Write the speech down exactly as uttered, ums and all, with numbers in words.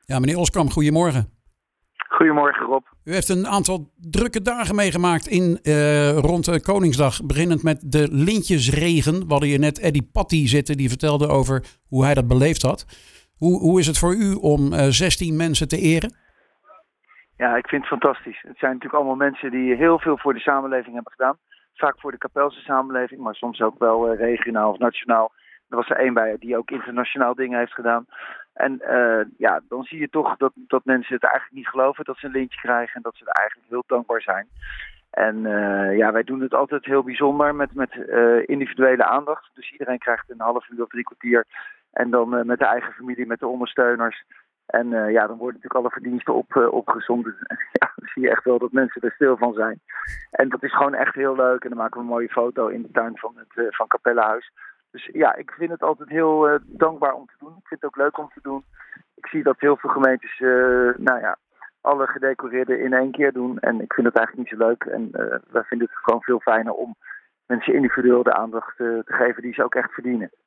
Ja, meneer Oskam, goedemorgen. Goedemorgen Rob. U heeft een aantal drukke dagen meegemaakt in, uh, rond uh, Koningsdag. Beginnend met de lintjesregen. We hadden hier net Eddie Patty zitten. Die vertelde over hoe hij dat beleefd had. Hoe, hoe is het voor u om uh, zestien mensen te eren? Ja, ik vind het fantastisch. Het zijn natuurlijk allemaal mensen die heel veel voor de samenleving hebben gedaan. Vaak voor de Kapelse samenleving, maar soms ook wel uh, regionaal of nationaal. Er was er één bij die ook internationaal dingen heeft gedaan. En uh, ja, dan zie je toch dat, dat mensen het eigenlijk niet geloven dat ze een lintje krijgen. En dat ze er eigenlijk heel dankbaar zijn. En uh, ja, wij doen het altijd heel bijzonder met, met uh, individuele aandacht. Dus iedereen krijgt een half uur of drie kwartier. En dan uh, met de eigen familie, met de ondersteuners. En uh, ja, dan worden natuurlijk alle verdiensten op, uh, opgezomd. Ja, dan zie je echt wel dat mensen er stil van zijn. En dat is gewoon echt heel leuk. En dan maken we een mooie foto in de tuin van het uh, van Kapellenhuis. Dus ja, ik vind het altijd heel uh, dankbaar om te doen. Ik vind het ook leuk om te doen. Ik zie dat heel veel gemeentes, uh, nou ja, alle gedecoreerden in één keer doen. En ik vind het eigenlijk niet zo leuk. En uh, wij vinden het gewoon veel fijner om mensen individueel de aandacht uh, te geven die ze ook echt verdienen.